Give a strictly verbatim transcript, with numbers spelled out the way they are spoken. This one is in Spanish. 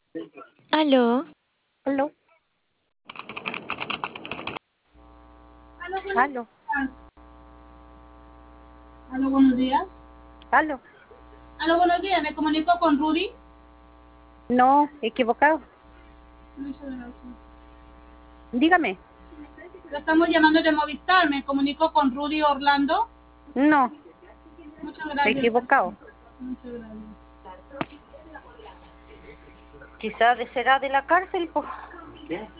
Aló, Aló, Aló, buenos aló, días. Aló, buenos días. aló. Aló, buenos días. Me comunico con Rudy. No, equivocado. Muchas gracias. Dígame. Lo estamos llamando de Movistar. Me comunico con Rudy Orlando. No, Muchas gracias. equivocado. Muchas gracias. Quizás será de la cárcel, pues.